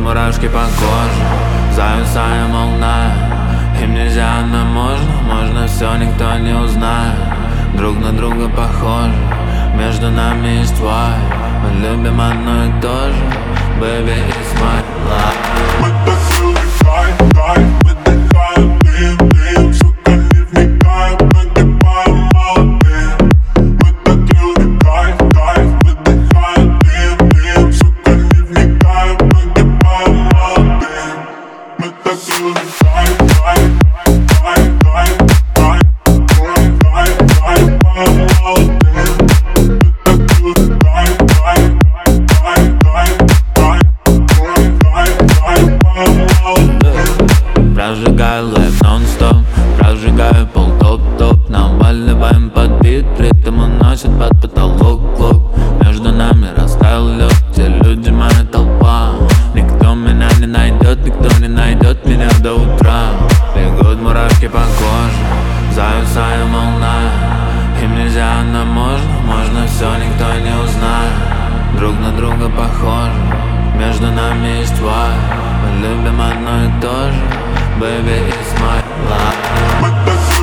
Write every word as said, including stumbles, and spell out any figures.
мурашки по коже, зависаем волна. Им нельзя, нам можно, можно все, никто не узнает. Друг на друга похожи, между нами есть вайб. Мы любим одно и то же, baby, it's my life. Мы так привыкаем, кайф, выдыхаем дым, дым. Сука, не вникаем, погибаем молодым. Мы так любим кайф, кайф, выдыхаем дым, дым. Сука, не вникаем, погибаем молодым. Мы так любим кайф, кайф, кайф, кайф, кайф, кайф, кайф, кайф, молодым. Прожигаю лайф нон-стоп, прожигаю пол топ-топ. Наваливаем под бит, ритм уносит под потолок клок. Между нами растаял лед, те люди моя толпа. Никто меня не найдет, никто не найдет меня до утра. Бегут мурашки по коже, зависаем волна. Им нельзя, нам можно, можно все, никто не узнает. Друг на друга похожи, между нами есть вайб. Мы любим одно и то же, baby, it's my life.